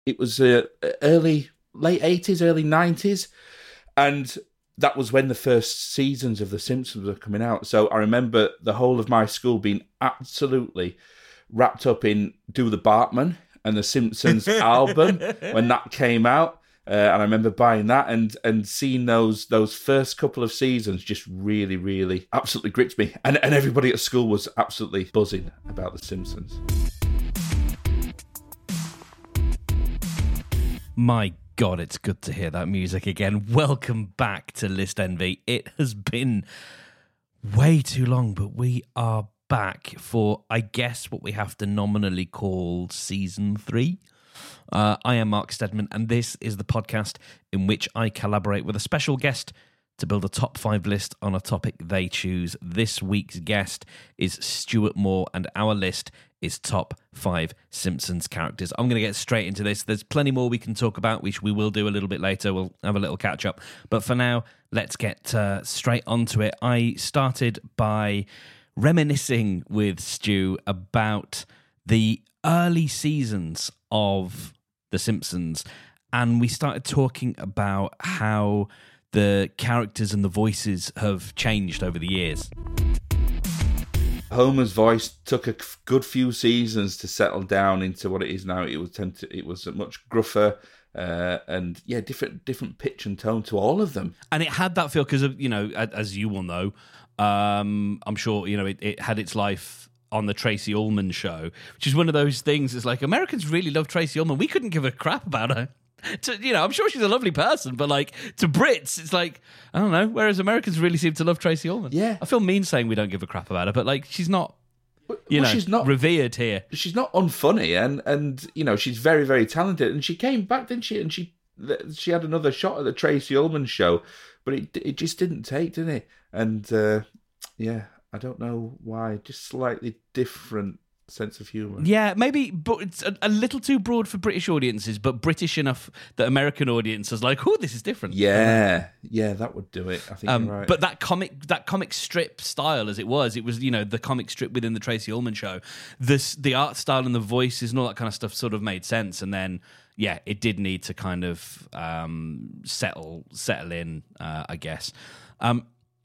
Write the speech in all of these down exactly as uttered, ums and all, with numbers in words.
it was uh, early, late eighties, early nineties, and that was when the first seasons of The Simpsons were coming out. So I remember the whole of my school being absolutely wrapped up in Do the Bartman and The Simpsons album when that came out. Uh, and I remember buying that and and seeing those those first couple of seasons just really, really absolutely gripped me. And, and everybody at school was absolutely buzzing about The Simpsons. My God, it's good to hear that music again. Welcome back to List Envy. It has been way too long, but we are back for, I guess, what we have to nominally call Season three. Uh, I am Mark Steadman, and this is the podcast in which I collaborate with a special guest to build a top five list on a topic they choose. This week's guest is Stuart Moore, and our list is top five Simpsons characters. I'm going to get straight into this. There's plenty more we can talk about, which we will do a little bit later. We'll have a little catch up. But for now, let's get uh, straight onto it. I started by reminiscing with Stu about the early seasons of The Simpsons, and we started talking about how the characters and the voices have changed over the years. Homer's voice took a good few seasons to settle down into what it is now. It was tend to, it was much gruffer, uh, and yeah, different different pitch and tone to all of them. And it had that feel because, you know, as you will know, um, I'm sure you know it, it had its life on the Tracy Ullman show, which is one of those things. It's like Americans really love Tracy Ullman. We couldn't give a crap about her. To, you know, I'm sure she's a lovely person, but like to Brits, it's like I don't know. Whereas Americans really seem to love Tracy Ullman. Yeah, I feel mean saying we don't give a crap about her, but like she's not, you well, know, she's not revered here. She's not unfunny, and and you know she's very very talented, and she came back, didn't she? And she she had another shot at the Tracy Ullman show, but it it just didn't take, did it? And uh, yeah, I don't know why. Just slightly different sense of humour. Yeah, maybe, but it's a, a little too broad for British audiences, but British enough that American audiences like, oh, this is different. Yeah, yeah, that would do it. I think um, you're right. But that comic, that comic strip style, as it was, it was you know the comic strip within the Tracy Ullman show. This, the art style and the voices and all that kind of stuff sort of made sense, and then yeah, it did need to kind of um, settle settle in, uh, I guess. Um,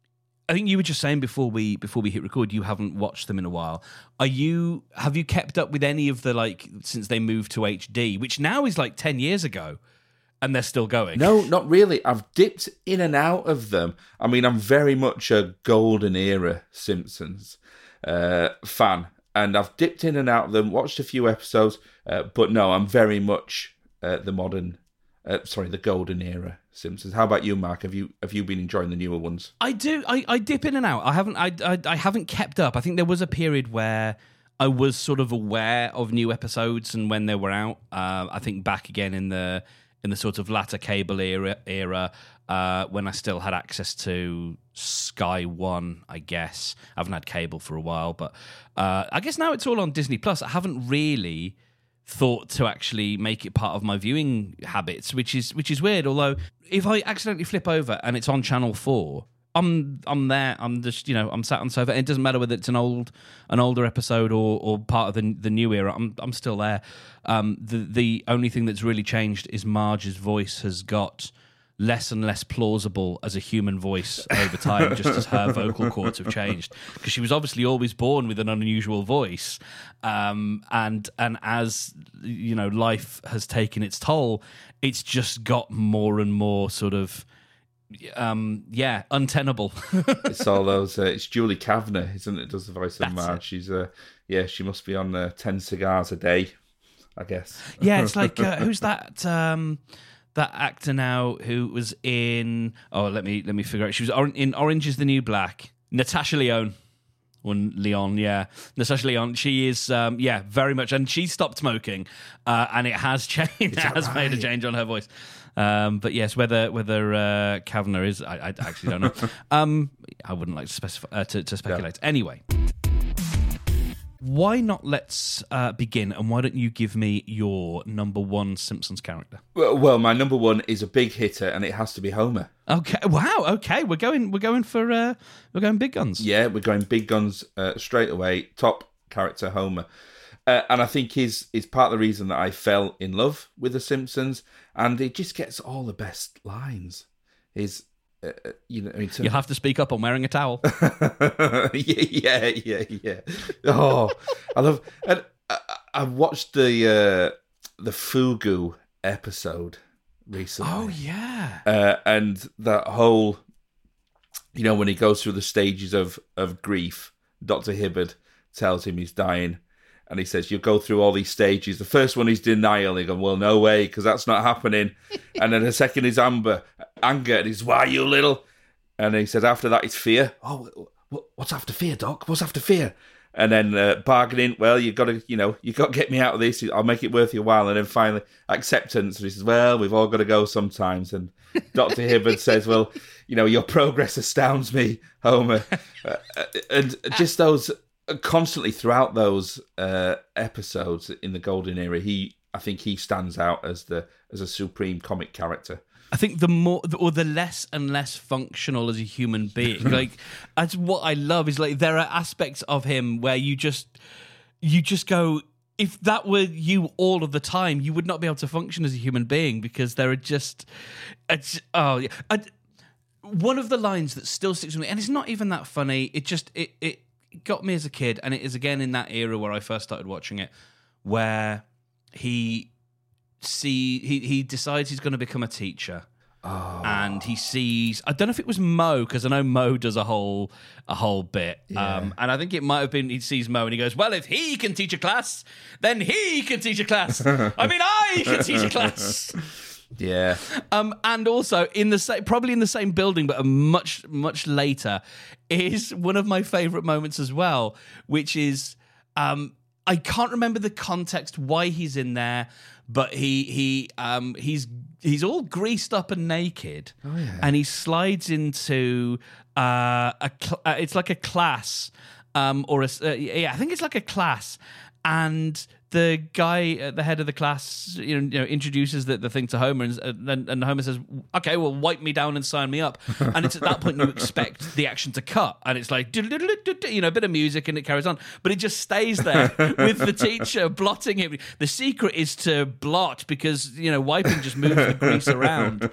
I think you were just saying before we before we hit record, you haven't watched them in a while. Are you? Have you kept up with any of the like since they moved to H D, which now is like ten years ago, and they're still going? No, not really. I've dipped in and out of them. I mean, I'm very much a golden era Simpsons uh, fan, and I've dipped in and out of them. Watched a few episodes, uh, but no, I'm very much uh, the modern. Uh, sorry, the golden era Simpsons. How about you, Mark? Have you have you been enjoying the newer ones? I do. I, I dip in and out. I haven't. I, I I haven't kept up. I think there was a period where I was sort of aware of new episodes and when they were out. Uh, I think back again in the in the sort of latter cable era era uh, when I still had access to Sky One. I guess I haven't had cable for a while, but uh, I guess now it's all on Disney Plus. I haven't really thought to actually make it part of my viewing habits, which is which is weird. Although if I accidentally flip over and it's on Channel Four, I'm I'm there. I'm just you know I'm sat on the sofa. And it doesn't matter whether it's an old an older episode or or part of the the new era. I'm I'm still there. Um, the the only thing that's really changed is Marge's voice has got less and less plausible as a human voice over time, just as her vocal cords have changed. Because she was obviously always born with an unusual voice, um, and and as you know, life has taken its toll, it's just got more and more sort of, um, yeah, untenable. It's all those. Uh, it's Julie Kavner, isn't it? Does the voice of That's Marge? it. She's uh, yeah, she must be on uh, ten cigars a day, I guess. Yeah, it's like uh, who's that? Um, That actor now who was in oh let me let me figure out she was in Orange is the New Black. Natasha Lyonne, or Leon, yeah, Natasha Lyonne. She is um, yeah very much, and she stopped smoking, uh, and it has changed. It has right? made a change on her voice. Um, but yes, whether whether uh, Kavanagh is, I, I actually don't know. um, I wouldn't like to specify uh, to, to speculate. Yeah. Anyway. Why not let's uh, begin, and why don't you give me your number one Simpsons character? Well, well, my number one is a big hitter, and it has to be Homer. Okay, wow, okay, we're going, we're going for, uh, we're going big guns. Yeah, we're going big guns uh, straight away. Top character Homer. Uh, and I think is is part of the reason that I fell in love with The Simpsons, and it just gets all the best lines. Is uh, you know, in terms... You'll have to speak up on wearing a towel. yeah, yeah, yeah, yeah. Oh, I love. And I, I watched the uh, the Fugu episode recently. Oh yeah, uh, and that whole, you know, when he goes through the stages of of grief, Doctor Hibbert tells him he's dying. And he says, you go through all these stages. The first one is denial. He goes, well, no way, because that's not happening. And then the second is amber, anger. And he's, why, you little? And he says, after that, it's fear. Oh, what's after fear, Doc? What's after fear? And then uh, bargaining, well, you've got to, you know, you've got to get me out of this. I'll make it worth your while. And then finally, acceptance. And he says, well, we've all got to go sometimes. And Doctor Hibbert says, well, you know, your progress astounds me, Homer. Uh, and just those... Constantly throughout those uh, episodes in the Golden Era, he I think he stands out as the as a supreme comic character. I think the more or the less and less functional as a human being. Like that's what I love is like there are aspects of him where you just you just go, if that were you all of the time, you would not be able to function as a human being because there are just it's, oh yeah. I, one of the lines that still sticks with me, and it's not even that funny. It just it it. got me as a kid, and it is again in that era where I first started watching it, where he see he he decides he's going to become a teacher, oh. and he sees I don't know if it was Mo because I know Mo does a whole a whole bit, yeah. um, and I think it might have been he sees Mo and he goes, well, if he can teach a class, then he can teach a class. I mean, I can teach a class. Yeah. Um, and also in the same, probably in the same building, but a much much later, is one of my favourite moments as well, which is um, I can't remember the context why he's in there, but he he um, he's he's all greased up and naked, oh, yeah. and he slides into uh, a cl- uh, it's like a class um, or a uh, yeah I think it's like a class, and the guy at the head of the class, you know, you know introduces the, the thing to Homer, and, and, and Homer says, okay, well, wipe me down and sign me up. And it's at that point you expect the action to cut, and it's like, you know, a bit of music, and it carries on. But it just stays there with the teacher blotting him. The secret is to blot, because, you know, wiping just moves the grease around.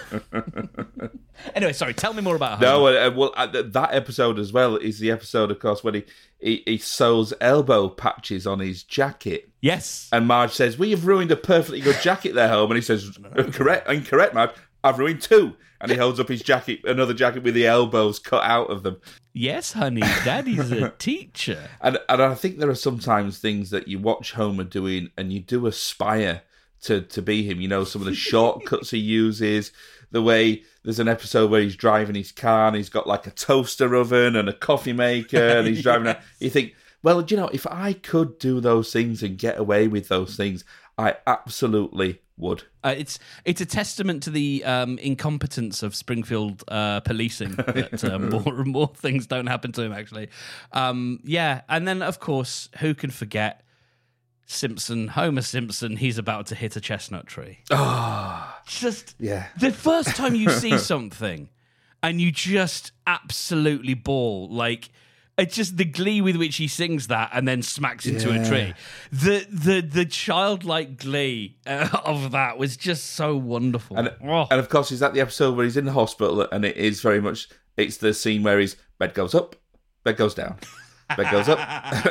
Anyway, sorry, tell me more about Homer. No, uh, well, uh, that episode as well is the episode, of course, when he, he, he sews elbow patches on his jacket. Yes. And Marge says, well, you've ruined a perfectly good jacket there, Homer. And he says, correct, incorrect, Marge. I've ruined two. And he holds up his jacket, another jacket with the elbows cut out of them. Yes, honey, Daddy's a teacher. And and I think there are sometimes things that you watch Homer doing and you do aspire to, to be him. You know, some of the shortcuts he uses, the way there's an episode where he's driving his car and he's got like a toaster oven and a coffee maker and he's driving yeah. out. You think, well, do you know, if I could do those things and get away with those things, I absolutely would. Uh, it's it's a testament to the um, incompetence of Springfield uh, policing that uh, more and more things don't happen to him, actually. Um, yeah, and then, of course, who can forget Simpson, Homer Simpson, he's about to hit a chestnut tree. Oh, just yeah. The first time you see something and you just absolutely bawl, like... It's just the glee with which he sings that and then smacks into yeah. a tree. The the the childlike glee uh, of that was just so wonderful. And, oh. and of course, is that the episode where he's in the hospital, and it is very much, it's the scene where his bed goes up, bed goes down, bed goes up.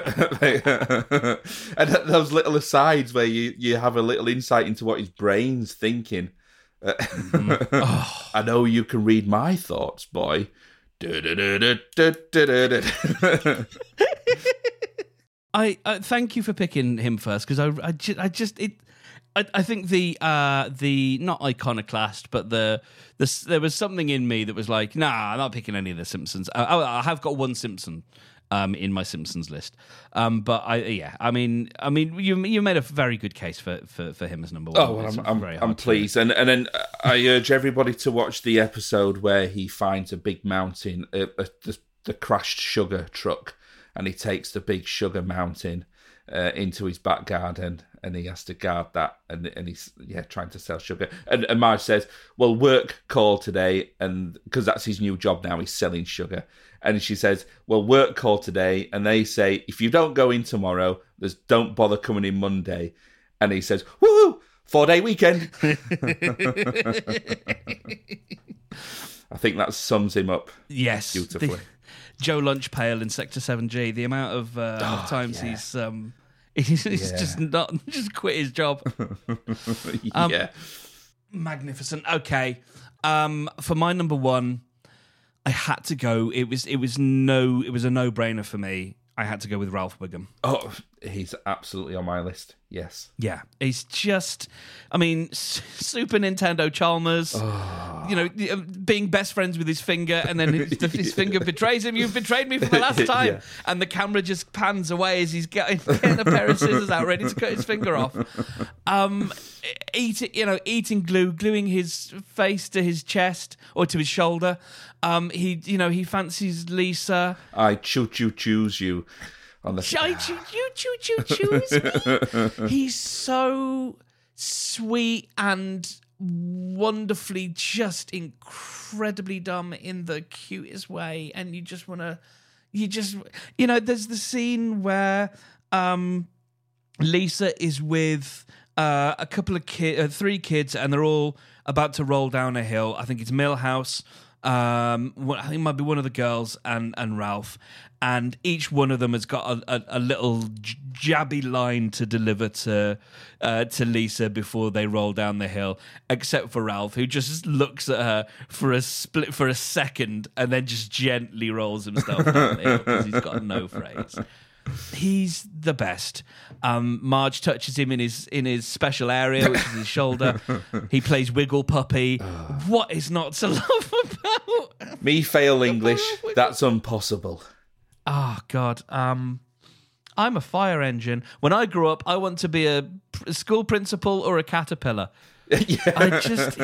And those little asides where you, you have a little insight into what his brain's thinking. Mm-hmm. Oh. I know you can read my thoughts, boy. I uh, thank you for picking him first, because I, I, just, I just it I, I think the uh, the not iconoclast, but the, the there was something in me that was like, nah, I'm not picking any of the Simpsons. I, I, I have got one Simpson um, in my Simpsons list, um, but I yeah, I mean, I mean, you you made a very good case for, for, for him as number one. Oh, well, I'm I'm, I'm pleased, and and then I urge everybody to watch the episode where he finds a big mountain, uh, uh, the, the crashed sugar truck, and he takes the big sugar mountain uh, into his back garden, and he has to guard that, and and he's yeah trying to sell sugar. And, and Marge says, "Well, work called today," and because that's his new job now, he's selling sugar. And she says, "Well, work called today," and they say, "If you don't go in tomorrow, there's don't bother coming in Monday." And he says, "Woohoo! Four day weekend." I think that sums him up. Yes, beautifully. The, Joe Lunchpail in Sector Seven G. The amount of, uh, oh, of times yeah. he's um, he's, he's Yeah. just not just quit his job. um, yeah, magnificent. Okay, um, for my number one, I had to go. It was it was no it was a no brainer for me. I had to go with Ralph Wiggum. oh, he's absolutely on my list. Yes. Yeah, he's just, I mean, S- Super Nintendo Chalmers, Oh. you know, being best friends with his finger, and then his, his finger betrays him. You've betrayed me for the last time. Yeah. And the camera just pans away as he's getting, getting a pair of scissors out, ready to cut his finger off. Um, eating, you know, eating glue, gluing his face to his chest or to his shoulder. Um, he, you know, he fancies Lisa. I choo choo choose you on the. I choo choo choo choo choose me. He's so sweet and wonderfully just incredibly dumb in the cutest way, and you just want to, you just, you know, there's the scene where um, Lisa is with uh, a couple of kids, uh, three kids, and they're all about to roll down a hill. I think it's Millhouse. Um, I think it might be one of the girls and, and Ralph, and each one of them has got a, a, a little j- jabby line to deliver to uh, to Lisa before they roll down the hill. Except for Ralph, who just looks at her for a split for a second and then just gently rolls himself down the hill because he's got no phrase. He's the best. Um, Marge touches him in his in his special area, which is his shoulder. He plays Wiggle Puppy. What is not to love about Me fail English. That's impossible. Oh God. Um, I'm a fire engine. When I grew up, I want to be a, a school principal or a caterpillar. yeah. I just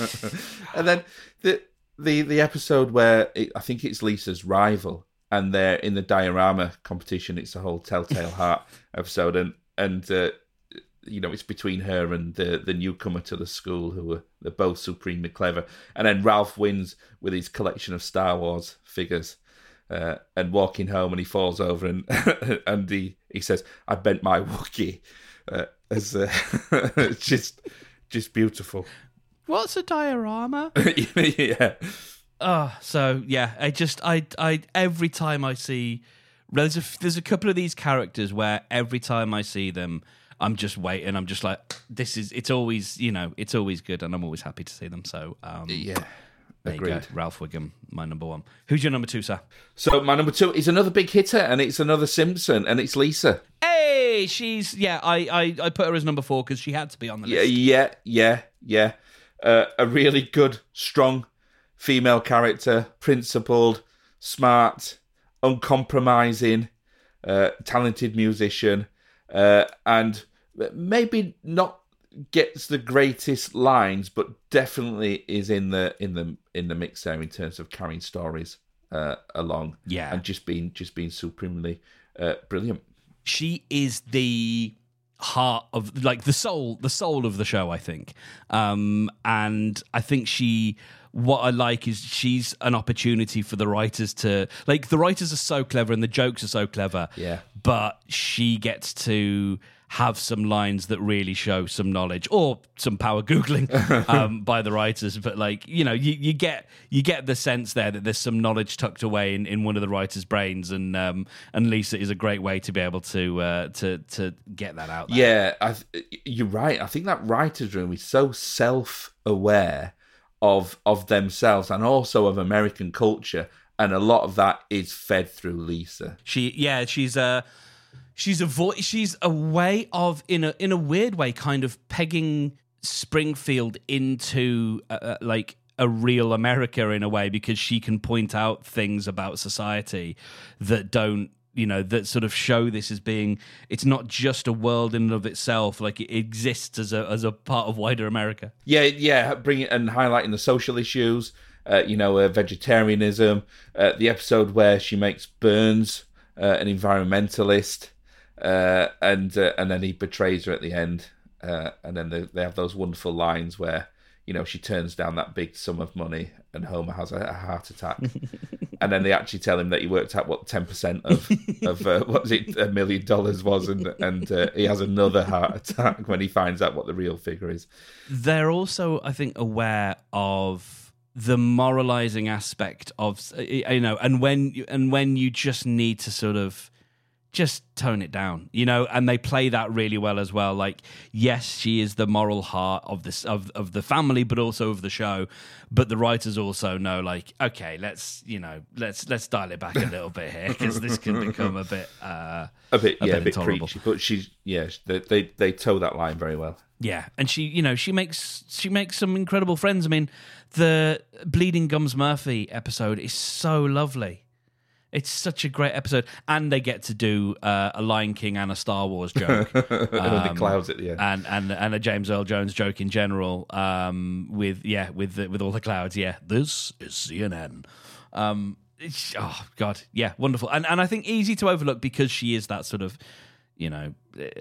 And then the the the episode where it, I think it's Lisa's rival, and they're in the diorama competition. It's a whole Telltale Heart episode, and and uh, you know, it's between her and the the newcomer to the school, who are they're both supremely clever. And then Ralph wins with his collection of Star Wars figures, uh, and walking home, and he falls over, and and he he says, "I bent my Wookiee," uh, as uh, just just beautiful. what's a diorama? yeah. Oh, so yeah, I just I I every time I see there's a there's a couple of these characters where every time I see them, I'm just waiting. I'm just like, this is it's always you know it's always good, and I'm always happy to see them. So um, Yeah. there Agreed. you go, Ralph Wiggum, my number one. Who's your number two, sir? So my number two is another big hitter, and it's another Simpson, and it's Lisa. Hey, she's yeah. I I, I put her as number four because she had to be on the Yeah, list. yeah, yeah, yeah. Uh, a really good, strong female character, principled, smart, uncompromising, uh, talented musician, uh, and maybe not gets the greatest lines, but definitely is in the in the in the mix there in terms of carrying stories uh, along, Yeah. and just being just being supremely uh, brilliant. She is the heart of like the soul the soul of the show, I think. Um and I think she what I like is she's an opportunity for the writers to like the writers are so clever and the jokes are so clever. Yeah. But she gets to have some lines that really show some knowledge or some power googling um, by the writers. But like, you know, you, you get you get the sense there that there's some knowledge tucked away in, in one of the writers' brains, and um, and Lisa is a great way to be able to uh, to to get that out there. Yeah, I th- you're right. I think that writer's room is so self-aware of of themselves and also of American culture, and a lot of that is fed through Lisa. She yeah, she's a she's a vo- she's a way of in a in a weird way kind of pegging Springfield into uh, uh, like a real America in a way, because she can point out things about society that don't, you know, that sort of show this as being, it's not just a world in and of itself, like it exists as a as a part of wider America. Yeah, yeah, bring it and highlighting the social issues, uh, you know, uh, vegetarianism, uh, the episode where she makes Burns uh, an environmentalist, uh, and uh, and then he betrays her at the end, uh, and then they, they have those wonderful lines where, you know, she turns down that big sum of money and Homer has a, a heart attack. And then they actually tell him that he worked out what ten percent of, of uh, what was it, a million dollars was, and, and uh, he has another heart attack when he finds out what the real figure is. They're also, I think, aware of the moralizing aspect of, you know, and when and when you just need to sort of just tone it down, you know, and they play that really well as well. Like, yes, she is the moral heart of this of, of the family, but also of the show. But the writers also know, like, okay, let's you know, let's let's dial it back a little bit here because this can become a bit uh, a bit a yeah, bit a bit intolerable. preachy. But she's yeah, they, they they toe that line very well. Yeah, and she, you know, she makes she makes some incredible friends. I mean, the Bleeding Gums Murphy episode is so lovely. It's such a great episode, and they get to do uh, a Lion King and a Star Wars joke, um, the clouds at the end, and and and a James Earl Jones joke in general. Um, with yeah, with the, with all the clouds. Yeah, this is C N N. Um, it's, oh God, yeah, wonderful, and and I think easy to overlook because she is that sort of, you know.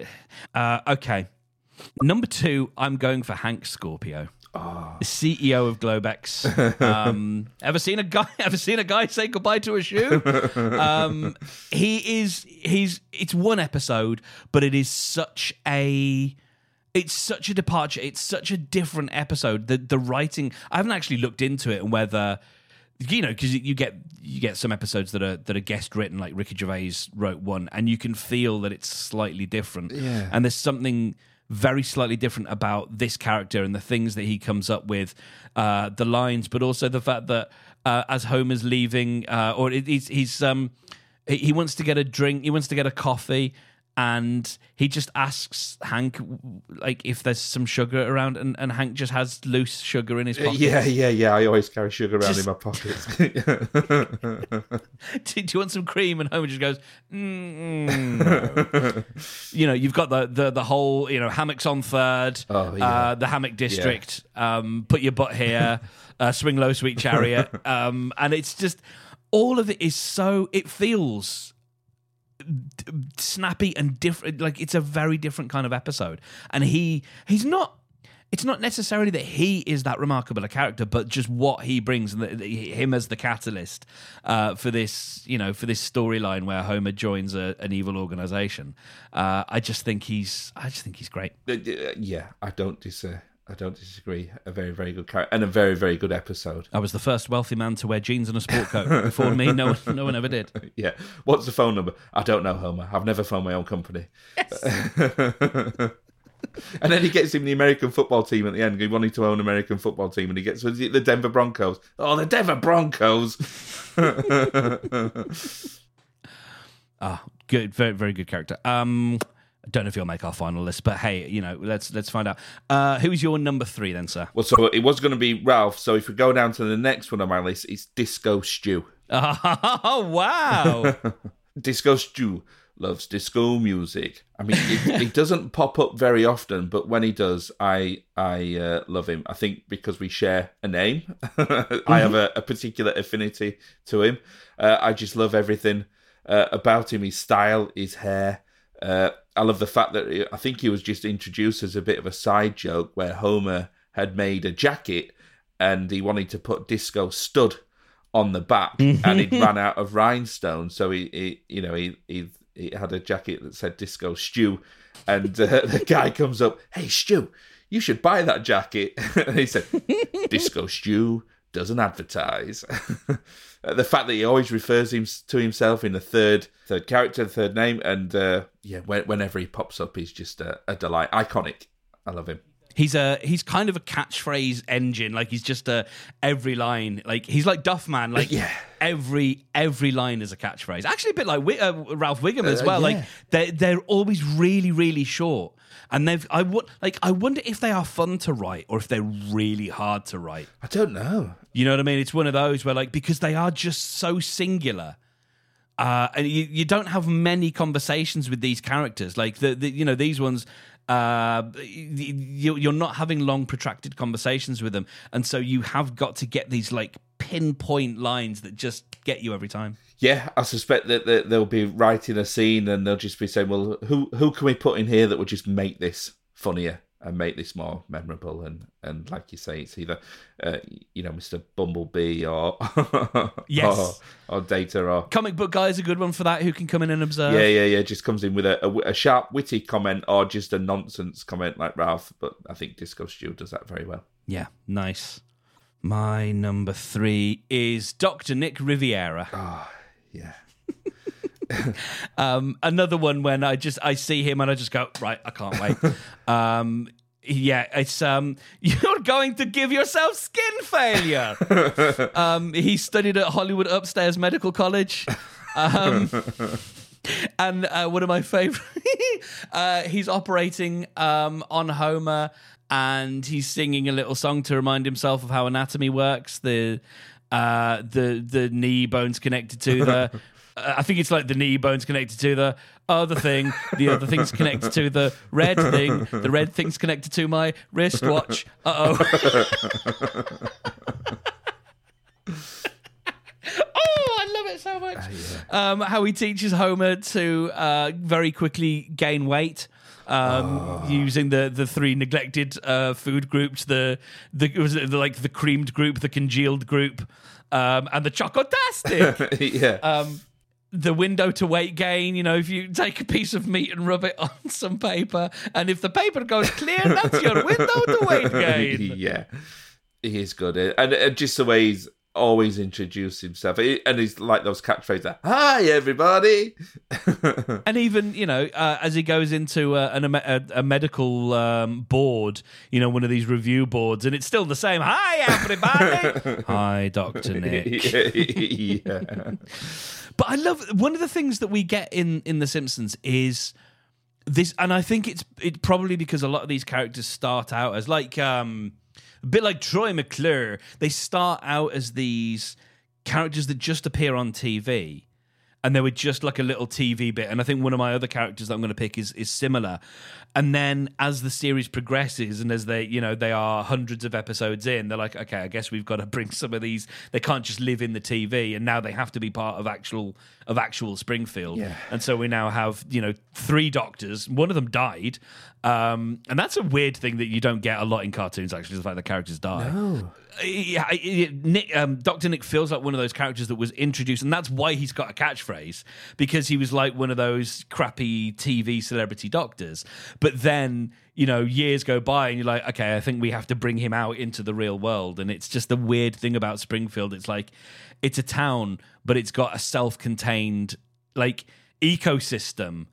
Uh, okay, number two, I'm going for Hank Scorpio. Oh. The C E O of Globex. Um, ever seen a guy? Ever seen a guy say goodbye to a shoe? Um, he is. He's. It's one episode, but it is such a. It's such a departure. It's such a different episode. The the writing. I haven't actually looked into it and whether, you know, because you get you get some episodes that are that are guest written, like Ricky Gervais wrote one, and you can feel that it's slightly different. Yeah. And there's something very slightly different about this character and the things that he comes up with, uh, the lines, but also the fact that uh, as Homer's leaving, uh, or it, he's he's um he, he wants to get a drink, he wants to get a coffee, and he just asks Hank like if there's some sugar around, and, and Hank just has loose sugar in his pocket. Yeah, yeah, yeah. I always carry sugar around just... in my pockets. do, do you want some cream? And Homer just goes, mm, no. You know, you've got the, the the whole, you know, hammocks on third, oh, yeah. uh, the hammock district, yeah. um, put your butt here, uh, swing low, sweet chariot, um, and it's just all of it is so it feels snappy and different. Like it's a very different kind of episode, and he he's not it's not necessarily that he is that remarkable a character, but just what he brings, and the, the, him as the catalyst uh, for this, you know, for this storyline where Homer joins a, an evil organization. Uh, I just think he's I just think he's great. Uh, yeah, I don't dis- I don't disagree. A very, very good character and a very, very good episode. I was the first wealthy man to wear jeans and a sport coat. Before me, no one, no one ever did. Yeah. What's the phone number? I don't know, Homer. I've never phoned my own company. Yes. And then he gets him the American football team at the end. He wanted to own an American football team, and he gets was it the Denver Broncos. Oh, the Denver Broncos! Ah, oh, good, very, very good character. Um. I don't know if he'll make our final list, but hey, you know, let's let's find out. Uh, who's your number three then, sir? Well, so it was going to be Ralph. So if we go down to the next one on my list, it's Disco Stew. Oh, wow. Disco Stew loves disco music. I mean, it, it doesn't pop up very often, but when he does, I I uh, love him. I think because we share a name. I have a, a particular affinity to him. Uh, I just love everything uh, about him, his style, his hair. Uh, I love the fact that I think he was just introduced as a bit of a side joke where Homer had made a jacket and he wanted to put Disco Stud on the back and he'd ran out of rhinestones. So he, he you know, he, he he had a jacket that said Disco Stew, and uh, the guy comes up, "Hey, Stew, you should buy that jacket." And he said, "Disco Stew doesn't advertise." The fact that he always refers him to himself in the third third character, third name, and uh, yeah, whenever he pops up, he's just a, a delight. Iconic. I love him. He's a he's kind of a catchphrase engine. Like he's just a every line. Like he's like Duffman. Like yeah. every every line is a catchphrase. Actually, a bit like uh, Ralph Wiggum as well. Uh, yeah. Like they they're always really really short. And they've I would like I wonder if they are fun to write or if they're really hard to write. I don't know. You know what I mean? It's one of those where like because they are just so singular. Uh, and you, you don't have many conversations with these characters. Like the, the you know these ones uh, you, you're not having long protracted conversations with them, and so you have got to get these like pinpoint lines that just get you every time. Yeah, I suspect that, that they'll be writing a scene and they'll just be saying, well, who who can we put in here that would just make this funnier and make this more memorable? And, and like you say, it's either, uh, you know, Mister Bumblebee or, yes. or or Data or... Comic Book Guy is a good one for that, who can come in and observe. Yeah, yeah, yeah, just comes in with a, a, a sharp, witty comment or just a nonsense comment like Ralph. But I think Disco Stew does that very well. Yeah, nice. My number three is Doctor Nick Riviera. Oh, yeah. um, another one when I just I see him and I just go, right, I can't wait. um, yeah, it's um, you're going to give yourself skin failure. um, he studied at Hollywood Upstairs Medical College. Um, and uh, one of my favorite, uh, he's operating um, on Homer. And he's singing a little song to remind himself of how anatomy works. The uh, the the knee bones connected to the. Uh, I think it's like the knee bones connected to the other thing. The other thing's connected to the red thing. The red thing's connected to my wristwatch. Uh oh. Oh, I love it so much. Uh, yeah. um, how he teaches Homer to uh, very quickly gain weight. Um, oh. Using the, the three neglected uh, food groups, the the, was it the like the creamed group, the congealed group, um, and the chocotastic. yeah. Um, the window to weight gain. You know, if you take a piece of meat and rub it on some paper, and if the paper goes clear, that's your window to weight gain. Yeah, he is good, and, and just the way he's always introduced himself, and he's like those catchphrases, hi everybody. And even, you know, uh, as he goes into uh, an, a, a medical um, board, you know, one of these review boards, and it's still the same, hi everybody. Hi, Doctor Nick. Yeah. But I love, one of the things that we get in in The Simpsons is this, and I think it's it probably because a lot of these characters start out as like um a bit like Troy McClure. They start out as these characters that just appear on T V, and they were just like a little T V bit. And I think one of my other characters that I'm going to pick is is similar. And then as the series progresses, and as they, you know, they are hundreds of episodes in, they're like, okay, I guess we've got to bring some of these. They can't just live in the T V, and now they have to be part of actual of actual Springfield. Yeah. And so we now have, you know, three doctors. One of them died, um, and that's a weird thing that you don't get a lot in cartoons. Actually, the fact that characters die. No. Yeah, Nick, um, Doctor Nick feels like one of those characters that was introduced, and that's why he's got a catchphrase, because he was like one of those crappy T V celebrity doctors. But then, you know, years go by, and you're like, okay, I think we have to bring him out into the real world. And it's just the weird thing about Springfield. It's like, it's a town, but it's got a self-contained like ecosystem,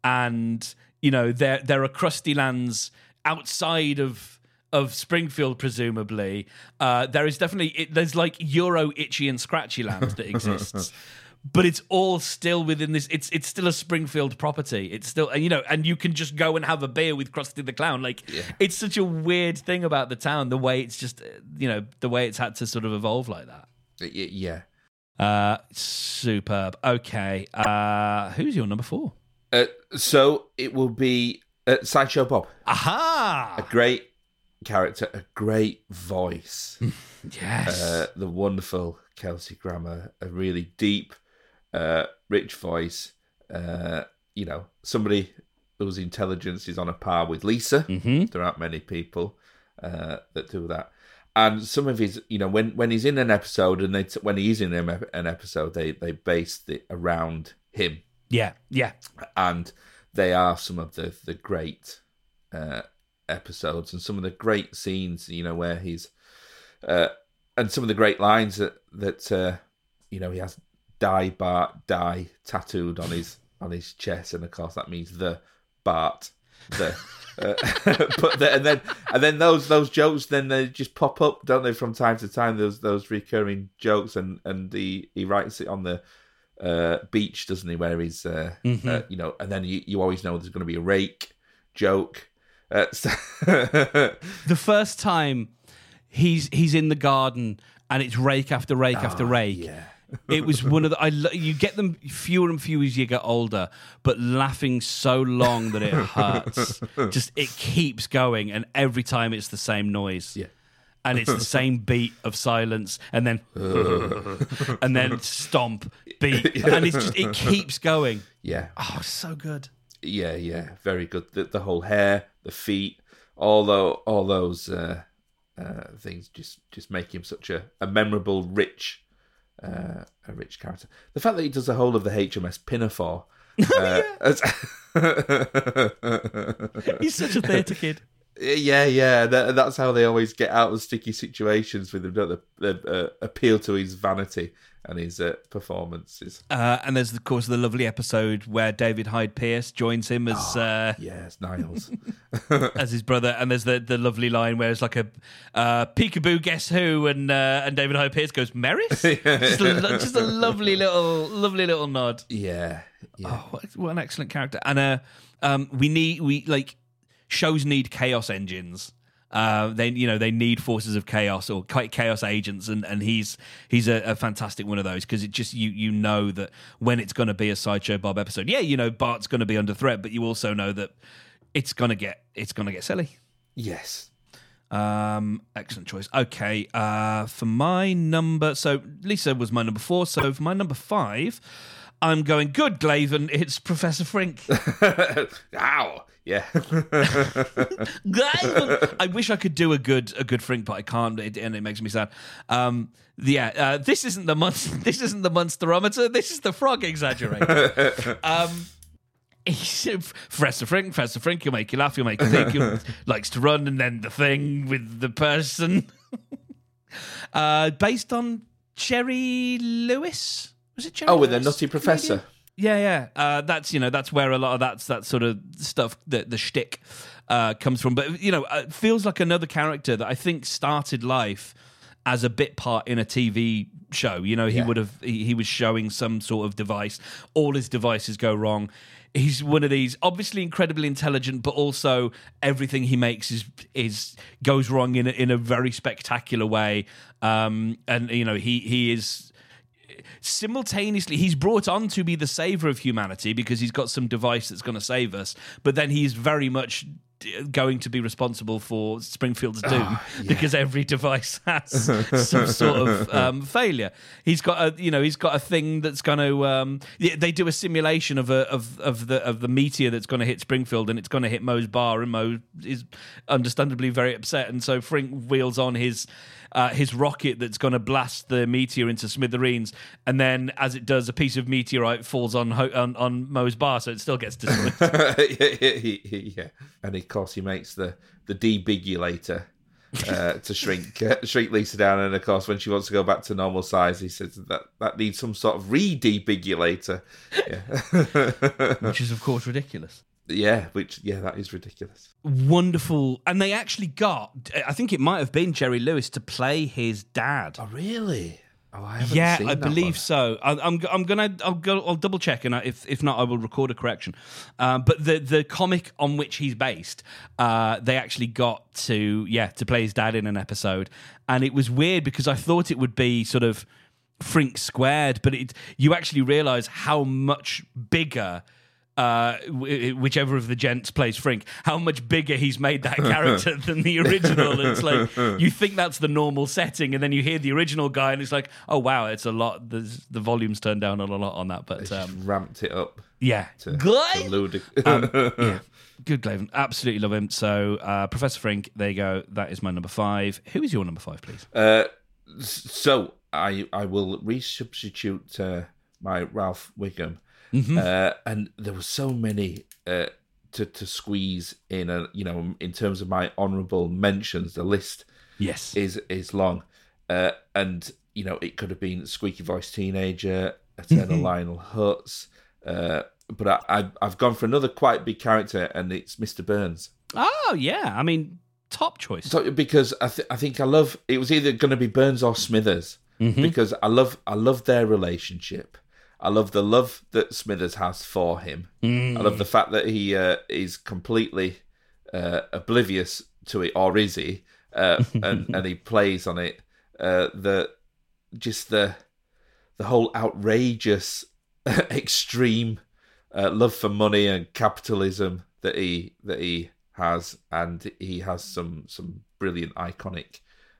and you know, there there are crusty lands outside of. Of Springfield, presumably, uh, there is definitely it, there's like Euro Itchy and Scratchy Land that exists, but it's all still within this. It's it's still a Springfield property. It's still, and you know, and you can just go and have a beer with Krusty the Clown. Like, yeah. It's such a weird thing about the town, the way it's just, you know, the way it's had to sort of evolve like that. Yeah, uh, superb. Okay, uh, who's your number four? Uh, so it will be uh, Sideshow Bob. Aha! A great character, a great voice. Yes. Uh, the wonderful Kelsey Grammer, a really deep, uh, rich voice. Uh, you know, somebody whose intelligence is on a par with Lisa. Mm-hmm. There aren't many people uh, that do that. And some of his, you know, when, when he's in an episode, and they t- when he's in an episode, they they base it around him. Yeah, yeah. And they are some of the the great Uh, episodes and some of the great scenes, you know, where he's uh, and some of the great lines that that uh, you know, he has Die Bart Die tattooed on his on his chest, and of course that means the Bart the uh, but the, and then and then those those jokes then they just pop up, don't they, from time to time, those those recurring jokes, and and he he writes it on the uh, beach, doesn't he, where he's uh, mm-hmm. uh, you know, and then you, you always know there's going to be a rake joke. Uh, so the first time he's he's in the garden and it's rake after rake oh, after rake. Yeah. It was one of the. I you get them fewer and fewer as you get older, but laughing so long that it hurts. Just it keeps going, and every time it's the same noise. Yeah. and it's the same beat of silence, and then and then stomp beat, and it's just it keeps going. Yeah. Oh, so good. Yeah, yeah, very good. The, the whole hair, the feet, all those, all those uh, uh, things just, just make him such a, a memorable, rich, uh, a rich character. The fact that he does the whole of the H M S Pinafore. Uh, as... He's such a theatre kid. Yeah, yeah, that, that's how they always get out of sticky situations with him, don't they? They uh, appeal to his vanity and his uh, performances. Uh, and there's, of course, the lovely episode where David Hyde Pierce joins him as Oh, uh, yes, Niles. as his brother. And there's the, the lovely line where it's like a uh, peekaboo, guess who? And uh, and David Hyde Pierce goes, Merris? just, a, just a lovely little, lovely little nod. Yeah, yeah. Oh, what, what an excellent character. And uh, um, we need we like shows need chaos engines. Uh, they, you know, they need forces of chaos or chaos agents, and, and he's he's a, a fantastic one of those, because it just you you know that when it's going to be a Sideshow Bob episode, yeah, you know Bart's going to be under threat, but you also know that it's going to get it's going to get silly. Yes. Um, excellent choice. Okay, uh, for my number, so Lisa was my number four. So for my number five, I'm going good, Glaven. It's Professor Frink. Ow. Yeah. I wish I could do a good a good Frink, but I can't, it, and it makes me sad. Um, yeah, uh, this isn't the monster. This isn't the monsterometer. This is the frog exaggerator. um, he's, Professor Frink, Professor Frink. He'll make you laugh. He'll make you think. He likes to run, and then the thing with the person. uh, based on Jerry Lewis. Was it Jerry? Oh, with Lewis? a nutty professor. Maybe? Yeah, yeah. Uh, that's you know that's where a lot of that's that sort of stuff, the the shtick, uh, comes from. But you know, it feels like another character that I think started life as a bit part in a T V show. You know, he Yeah. would have he, he was showing some sort of device. All his devices go wrong. He's one of these, obviously incredibly intelligent, but also everything he makes is is goes wrong in a, in a very spectacular way. Um, and you know, he he is. Simultaneously, he's brought on to be the saver of humanity because he's got some device that's going to save us, but then he's very much going to be responsible for Springfield's doom Oh, yeah. because every device has some sort of um, failure. He's got a, you know, he's got a thing that's going to. Um, yeah, they do a simulation of a of of the of the meteor that's going to hit Springfield, and it's going to hit Moe's bar, and Moe is understandably very upset, and so Frink wheels on his. Uh, his rocket that's going to blast the meteor into smithereens, and then as it does, a piece of meteorite falls on Ho- on, on Moe's bar, so it still gets destroyed. yeah, yeah, and of course he makes the the debigulator uh, to shrink uh, shrink Lisa down, and of course when she wants to go back to normal size, he says that that needs some sort of re-debigulator, yeah. Which is of course ridiculous. Yeah, which yeah, that is ridiculous. Wonderful, and they actually got. I think it might have been Jerry Lewis to play his dad. Oh, really? Oh, I haven't Yeah, seen I that believe one. so. I, I'm I'm gonna I'll go I'll double check, and I, if if not, I will record a correction. Um, but the the comic on which he's based, uh, they actually got to yeah to play his dad in an episode, and it was weird because I thought it would be sort of Frink squared, but it you actually realise how much bigger. Uh, whichever of the gents plays Frink, how much bigger he's made that character than the original. It's like you think that's the normal setting, and then you hear the original guy, and it's like, oh wow, it's a lot. There's, the volume's turned down a lot on that, but They um, just ramped it up. yeah, To, good. to ludic- um, yeah, good Glaven, absolutely love him. So uh, Professor Frink, there you go. That is my number five. Who is your number five, please? Uh, so I I will resubstitute uh, my Ralph Wiggum. Mm-hmm. Uh, and there were so many uh, to to squeeze in. A, you know, in terms of my honourable mentions, the list Yes, is is long. Uh, and you know, it could have been Squeaky Voice Teenager, Eternal Lionel Hutz. Uh, but I, I I've gone for another quite big character, and it's Mister Burns. Oh yeah, I mean, top choice. So, because I th- I think I love. It was either going to be Burns or Smithers, Mm-hmm. because I love I love their relationship. I love the love that Smithers has for him. Mm. I love the fact that he uh, is completely uh, oblivious to it, or is he? Uh, and and he plays on it. Uh, the just the the whole outrageous, extreme uh, love for money and capitalism that he that he has, and he has some some brilliant iconic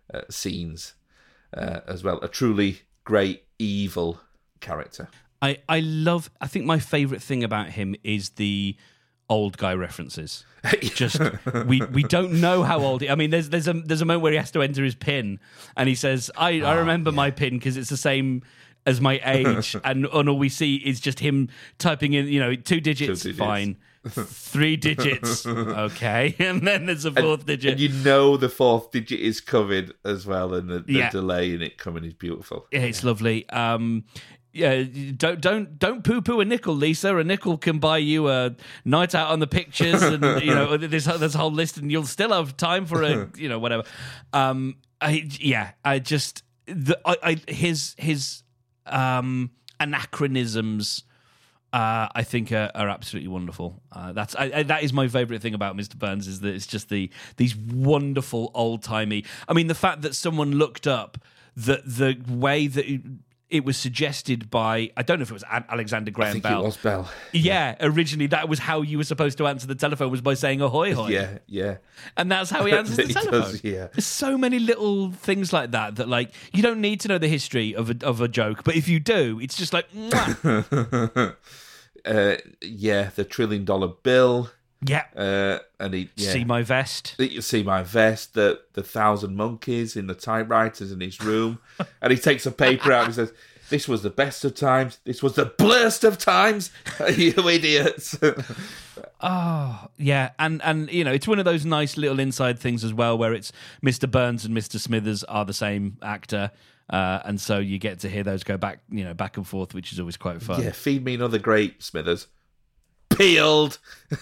uh, scenes uh, as well. A truly great evil character. I, I love, I think my favourite thing about him is the old guy references. Just we we don't know how old he, I mean there's there's a there's a moment where he has to enter his pin and he says I, oh, I remember yeah. my pin because it's the same as my age and, and all we see is just him typing in, you know, two digits, two digits. Fine. Three digits, okay, and then there's a fourth and, digit, and you know the fourth digit is covered as well, and the, the yeah. delay in it coming is beautiful. Yeah, it's yeah. lovely. Um, yeah, don't don't don't poo poo a nickel, Lisa. A nickel can buy you a night out on the pictures, and you know this this whole list, and you'll still have time for a you know whatever. Um, I yeah, I just the I, I his his um anachronisms. Uh, I think are, are absolutely wonderful. Uh, that's I, I, that is my favourite thing about Mister Burns is that it's just the these wonderful old timey. I mean, the fact that someone looked up the the way that it, it was suggested by I don't know if it was Alexander Graham I think Bell. It was Bell. Yeah, originally that was how you were supposed to answer the telephone was by saying ahoy hoy. Yeah, yeah. And that's how he answers the telephone. Does, yeah. There's so many little things like that that like you don't need to know the history of a of a joke, but if you do, it's just like. Uh, yeah, the trillion dollar bill. Yeah. Uh, and he yeah. See my vest. You see my vest. The the thousand monkeys in the typewriters in his room, and he takes a paper out and says, "This was the best of times. This was the blurst of times. You idiots." Oh yeah, and and you know it's one of those nice little inside things as well, where it's Mister Burns and Mister Smithers are the same actor. Uh, and so you get to hear those go back, you know, back and forth, which is always quite fun. Yeah, feed me another grape, Smithers. Peeled.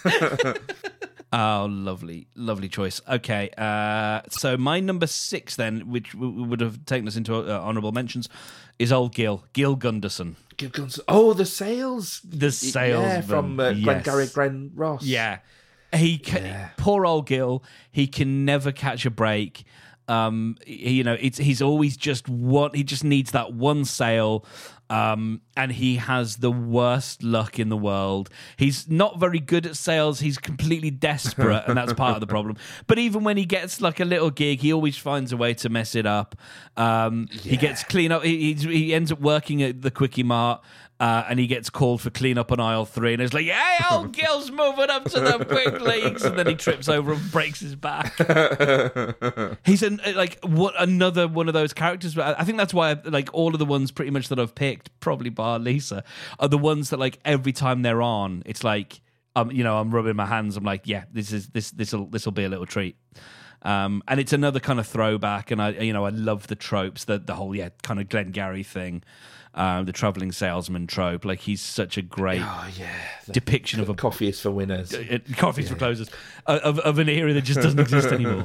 Oh, lovely, lovely choice. Okay, uh, so my number six then, which w- would have taken us into uh, honourable mentions, is old Gil, Gil Gunderson. Gil Gunderson. Oh, the sales, the salesman, yeah, from uh, yes. Glengarry Glen Ross. Yeah, he can, yeah. Poor old Gil. He can never catch a break. Um, he, you know, it's he's always just one. He just needs that one sale, um, and he has the worst luck in the world. He's not very good at sales. He's completely desperate, and that's part of the problem. But even when he gets like a little gig, he always finds a way to mess it up. Um, yeah. He gets clean up. He, he ends up working at the Quickie Mart. Uh, and he gets called for clean up on aisle three, and it's like, "Hey, old Gil's moving up to the big leagues," and then he trips over and breaks his back. He's an, like what another one of those characters. I think that's why, I, like, all of the ones pretty much that I've picked, probably bar Lisa, are the ones that like every time they're on, it's like, um, you know, I'm rubbing my hands. I'm like, yeah, this is this this will this will be a little treat. Um, and it's another kind of throwback, and I, you know, I love the tropes, the the whole yeah kind of Glengarry thing. Um, the travelling salesman trope, like he's such a great oh, yeah. depiction co- of a coffee is for winners, uh, coffee is yeah. for closers, uh, of of an era that just doesn't exist anymore.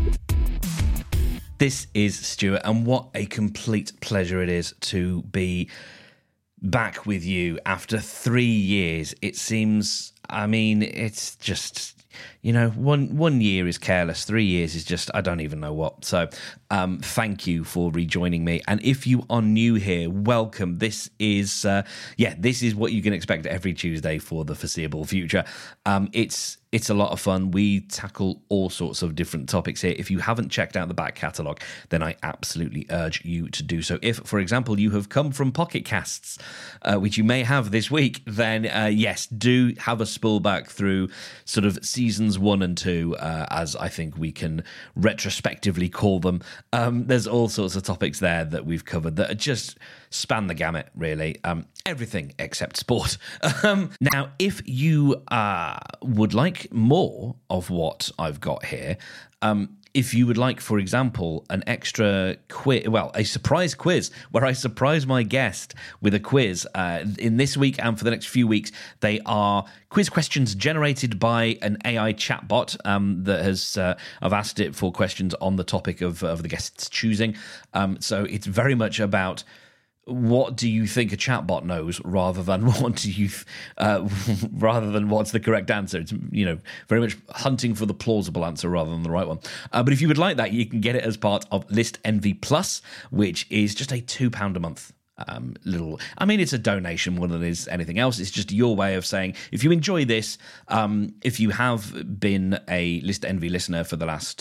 This is Stuart, and what a complete pleasure it is to be back with you after three years. It seems, I mean, it's just. You know, one one year is careless. Three years is just, I don't even know what. So um, thank you for rejoining me. And if you are new here, welcome. This is, uh, yeah, this is what you can expect every Tuesday for the foreseeable future. Um, it's It's a lot of fun. We tackle all sorts of different topics here. If you haven't checked out the back catalogue, then I absolutely urge you to do so. If, for example, you have come from Pocket Casts, uh, which you may have this week, then uh, yes, do have a spool back through sort of seasons one and two, uh, as I think we can retrospectively call them. Um, there's all sorts of topics there that we've covered that are just span the gamut, really. Um, everything except sport. Um, now, if you uh, would like more of what I've got here, um, if you would like, for example, an extra quiz, well, a surprise quiz where I surprise my guest with a quiz uh, in this week and for the next few weeks, they are quiz questions generated by an A I chatbot um, that has, uh, I've asked it for questions on the topic of, of the guest's choosing. Um, so it's very much about what do you think a chatbot knows rather than what do you uh, rather than what's the correct answer. It's, you know, very much hunting for the plausible answer rather than the right one. Uh, but if you would like that, you can get it as part of List Envy Plus, which is just a two pound a month um, little. I mean, it's a donation more than it is anything else. It's just your way of saying, if you enjoy this, um, if you have been a List Envy listener for the last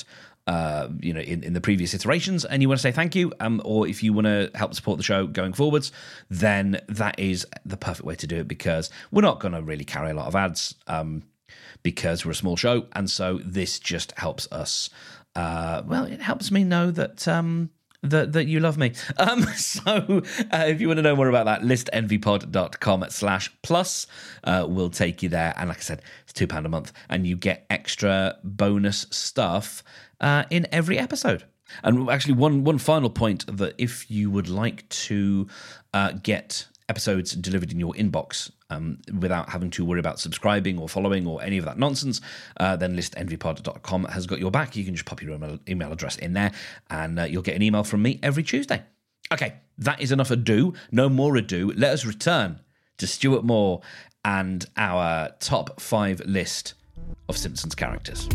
uh, you know, in, in the previous iterations, and you want to say thank you, um, or if you want to help support the show going forwards, then that is the perfect way to do it, because we're not going to really carry a lot of ads, um, because we're a small show, and so this just helps us. Uh, well, it helps me know that. Um, That, that you love me. Um, so uh, if you want to know more about that, listenvypod.com slash plus uh, will take you there. And like I said, it's two pounds a month and you get extra bonus stuff uh, in every episode. And actually, one one final point, that if you would like to uh, get episodes delivered in your inbox um, without having to worry about subscribing or following or any of that nonsense, uh, then list envy pod dot com has got your back. You can just pop your email, email address in there and uh, you'll get an email from me every Tuesday. Okay, that is enough ado. No more ado. Let us return to Stuart Moore and our top five list of Simpsons characters.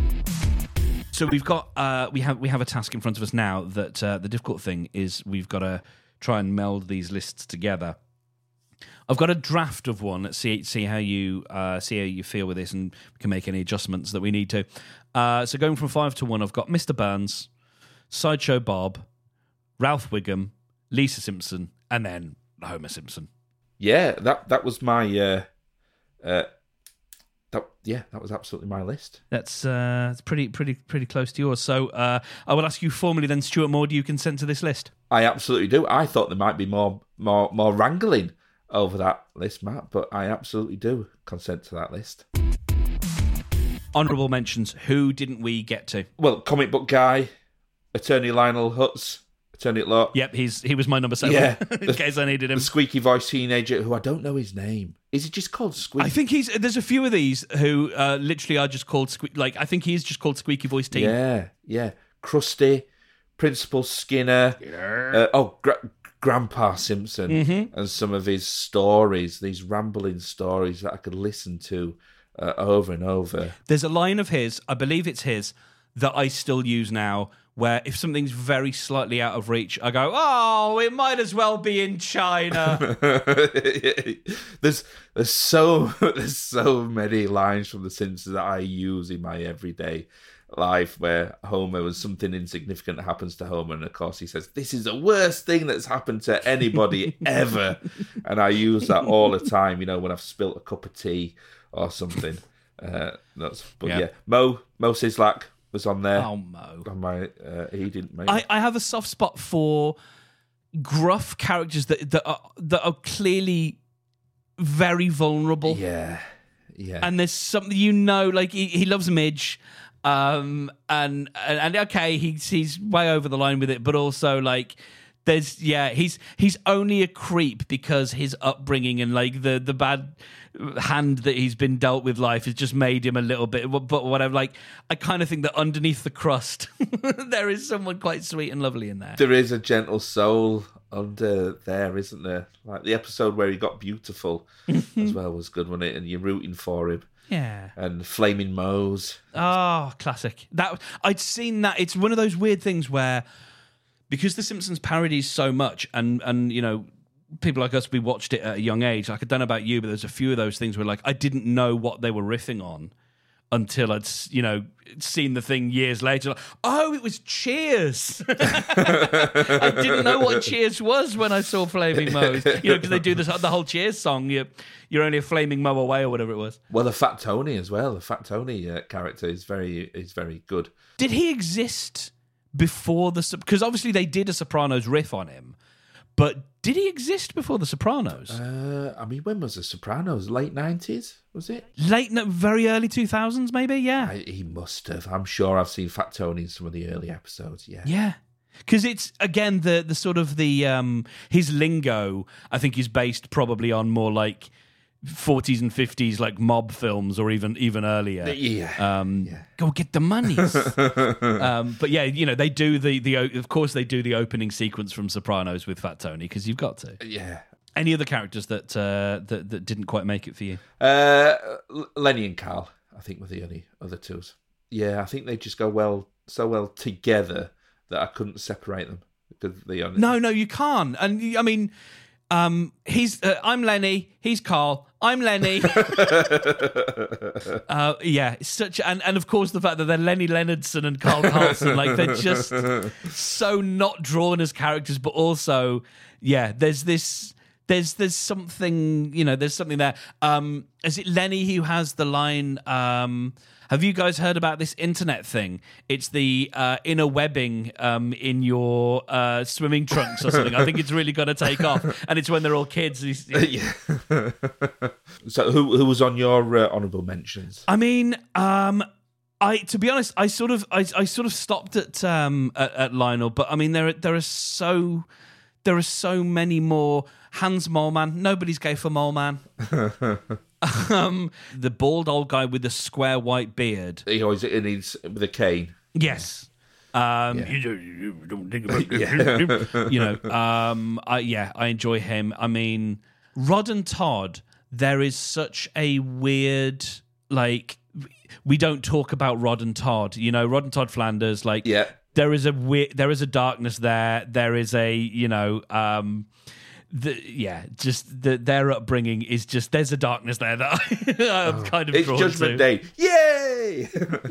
So we've got uh, we have we have a task in front of us now. That uh, the difficult thing is we've got to try and meld these lists together. I've got a draft of one. Let's see see how you uh, see how you feel with this, and we can make any adjustments that we need to. Uh, so going from five to one, I've got Mister Burns, Sideshow Bob, Ralph Wiggum, Lisa Simpson, and then Homer Simpson. Yeah, that that was my. Uh, uh, that yeah, that was absolutely my list. That's uh, it's pretty pretty pretty close to yours. So uh, I will ask you formally then, Stuart Moore, do you consent to this list? I absolutely do. I thought there might be more more more wrangling over that list, Matt, but I absolutely do consent to that list. Honourable mentions. Who didn't we get to? Well, comic book guy, Attorney Lionel Hutz, Attorney at Law. Yep, he's he was my number seven. Yeah, in the, case I needed him. The squeaky voice teenager who I don't know his name. Is he just called Squeaky? I think he's. There's a few of these who uh, literally are just called sque- like I think he's just called Squeaky Voice Teen. Yeah, yeah. Krusty, Principal Skinner. Uh, oh, Gra- Grandpa Simpson, mm-hmm. and some of his stories, these rambling stories that I could listen to uh, over and over. There's a line of his, I believe it's his, that I still use now, where if something's very slightly out of reach, I go, oh, it might as well be in China. there's there's so there's so many lines from The Simpsons that I use in my everyday life, where Homer, when something insignificant happens to Homer, and of course he says, this is the worst thing that's happened to anybody ever, and I use that all the time, you know, when I've spilt a cup of tea or something. Uh, that's but yeah, yeah. Mo Mo Sislak was on there. Oh, Mo. On my, uh, he didn't make I, it. I have a soft spot for gruff characters that that are, that are clearly very vulnerable. Yeah, yeah. And there's something, you know, like he, he loves Midge. Um and, and and okay, he's he's way over the line with it, but also like there's yeah he's he's only a creep because his upbringing and like the the bad hand that he's been dealt with life has just made him a little bit. But whatever, like I kind of think that underneath the crust there is someone quite sweet and lovely in there. There is a gentle soul under there, isn't there? Like the episode where he got beautiful as well was good, wasn't it? And you're rooting for him. Yeah. And Flaming Moe's. Oh, classic. That I'd seen that. It's one of those weird things where, because The Simpsons parodies so much, and, and you know, people like us, we watched it at a young age. Like, I don't know about you, but there's a few of those things where, like, I didn't know what they were riffing on until I'd, you know, seen the thing years later. Like, oh, it was Cheers. I didn't know what Cheers was when I saw Flaming Moe's. You know, because they do this, the whole Cheers song. You're, you're only a flaming Moe away, or whatever it was. Well, the Fat Tony as well. The Fat Tony uh, character is very is very good. Did he exist before the... Because obviously they did a Sopranos riff on him, but did he exist before The Sopranos? Uh, I mean, when was The Sopranos? Late nineties, was it? Late, no, very early two thousands, maybe, yeah. I, he must have. I'm sure I've seen Fat Tony in some of the early episodes, yeah. Yeah. Because it's, again, the the sort of the... Um, his lingo, I think, is based probably on more like forties and fifties, like mob films, or even even earlier. Yeah. Um, yeah. Go get the monies. um, but yeah, you know, they do the, the... Of course, they do the opening sequence from Sopranos with Fat Tony, because you've got to. Yeah. Any other characters that, uh, that that didn't quite make it for you? Uh, Lenny and Carl, I think, were the only other twos. Yeah, I think they just go well so well together that I couldn't separate them. Because they only... No, no, you can't. And I mean, Um, he's uh, I'm Lenny. He's Carl. I'm Lenny. uh, yeah, it's such and and of course the fact that they're Lenny Leonardson and Carl Carlson, like they're just so not drawn as characters, but also yeah, there's this. There's there's something, you know, there's something there. Um, is it Lenny who has the line, um, have you guys heard about this internet thing? It's the uh, inner webbing um, in your uh, swimming trunks or something. I think it's really going to take off. And it's when they're all kids. Yeah. So who who was on your uh, honourable mentions? I mean, um, I to be honest, I sort of I, I sort of stopped at, um, at at Lionel, but I mean there are, there are so there are so many more. Hans Moleman. Nobody's gay for Moleman. um, the bald old guy with the square white beard. He always and he's with a cane. Yes. Um, Yeah. you, don't, you don't think about yeah. You know. Um, I, yeah, I enjoy him. I mean, Rod and Todd. There is such a weird like. We don't talk about Rod and Todd. You know, Rod and Todd Flanders. Like, Yeah. there is a weird. There is a darkness there. There is a you know. Um, The, yeah, just the, their upbringing is just there's a darkness there that I, I'm kind of It's drawn Judgment to. Day. Yay!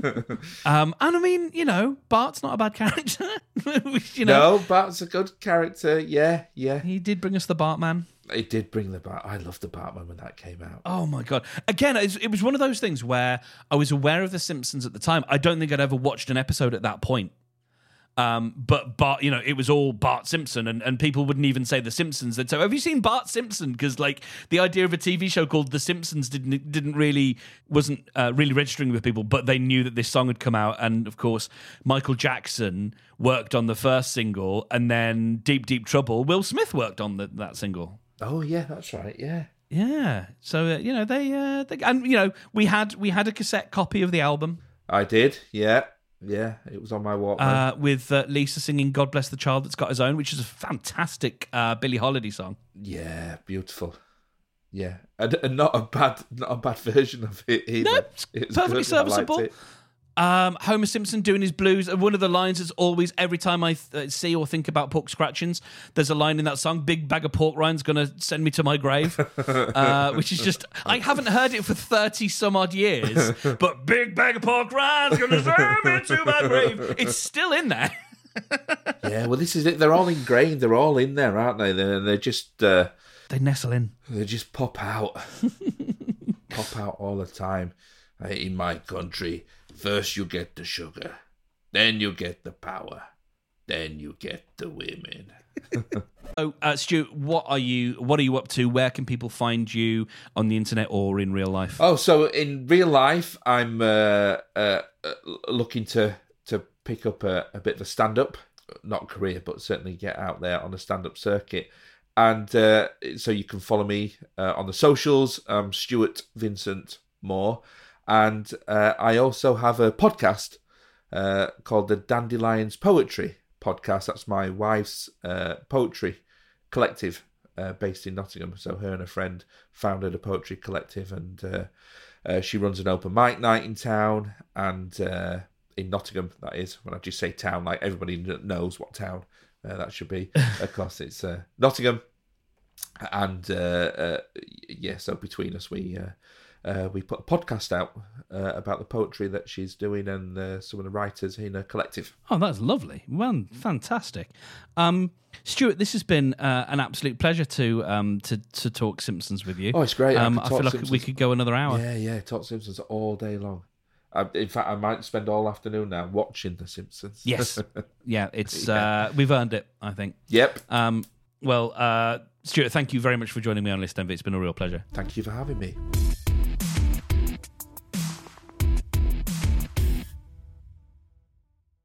Um, and I mean, you know, Bart's not a bad character. you know, No, Bart's a good character. Yeah, yeah. he did bring us the Bartman. It did bring the Bart. I loved the Batman when that came out. Oh my god! Again, it was, it was one of those things where I was aware of The Simpsons at the time. I don't think I'd ever watched an episode at that point. Um, but Bart, you know, it was all Bart Simpson, and, and people wouldn't even say The Simpsons. They'd say, "Have you seen Bart Simpson?" Because like the idea of a T V show called The Simpsons didn't didn't really wasn't uh, really registering with people. But they knew that this song had come out, and of course, Michael Jackson worked on the first single, and then Deep Deep Trouble, Will Smith worked on the, that single. Oh yeah, that's right. Yeah. Yeah, so uh, you know they, uh, they and you know we had we had a cassette copy of the album. I did. Yeah. Yeah, it was on my Walkman. Uh, with uh, Lisa singing "God Bless the Child That's Got His Own," which is a fantastic uh, Billie Holiday song. Yeah, beautiful. Yeah, and, and not a bad, not a bad version of it either. No, it's It was perfectly good, I liked serviceable. it. Um, Homer Simpson doing his blues. And one of the lines is always, every time I th- see or think about pork scratchings, there's a line in that song, "Big bag of pork rinds gonna send me to my grave," uh, which is just, I haven't heard it for thirty some odd years, but "Big bag of pork rinds gonna send me to my grave." It's still in there. Yeah, well, this is it. They're all ingrained. They're all in there, aren't they? They're, they're just, uh, They nestle in. they just pop out, pop out all the time. Uh, In my country, first you get the sugar, then you get the power, then you get the women. So, uh, Stuart, what are you? What are you up to? Where can people find you on the internet or in real life? Oh, so in real life, I'm uh, uh, uh, looking to to pick up a, a bit of a stand-up, not career, but certainly get out there on the stand-up circuit. And uh, so you can follow me uh, on the socials. I'm Stuart Vincent Moore. And uh, I also have a podcast uh, called the Dandelions Poetry Podcast. That's my wife's uh, poetry collective uh, based in Nottingham. So her and a friend founded a poetry collective, and uh, uh, she runs an open mic night in town, and uh, in Nottingham, that is. When I just say town, like everybody knows what town uh, that should be. Of course, it's uh, Nottingham. And uh, uh, yeah, so between us, we... Uh, Uh, we put a podcast out uh, about the poetry that she's doing and uh, some of the writers in a collective. Oh, that's lovely. Well, fantastic. Um, Stuart, this has been uh, an absolute pleasure to um, to to talk Simpsons with you. Oh, it's great. I Um, could I, talk feel like Simpsons. we could go another hour. Yeah, yeah, talk Simpsons all day long. I, in fact, I might spend all afternoon now watching The Simpsons. Yes. Yeah, it's Yeah. Uh, we've earned it, I think. Yep. Um, well, uh, Stuart, thank you very much for joining me on List Envy. It's been a real pleasure. Thank you for having me.